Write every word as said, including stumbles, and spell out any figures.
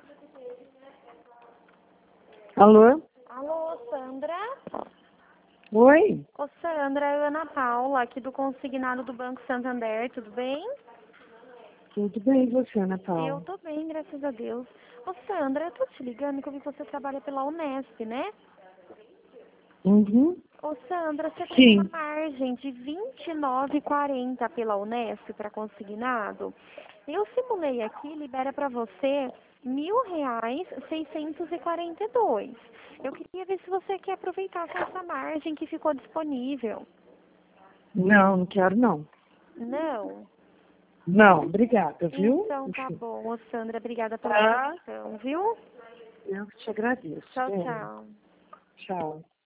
Alô? Alô, Sandra? Oi? Ô, Sandra, é a Ana Paula, aqui do consignado do Banco Santander, tudo bem? Tudo bem, e você, Ana Eu Paula? tô bem, graças a Deus. Ô, Sandra, eu tô te ligando que eu vi que você trabalha pela Unesp, né? Uhum. Ô, Sandra, você tem uma Sim. margem de vinte e nove reais e quarenta centavos pela Unesp para consignado. Eu simulei aqui, libera para você mil reais seiscentos e quarenta e dois. Eu queria ver se você quer aproveitar essa margem que ficou disponível. Não, não quero não. Não? Não, obrigada, viu? Então tá bom, ô, Sandra, obrigada pela Tá? atenção, viu? Eu que te agradeço. Tchau, Bem, tchau. tchau.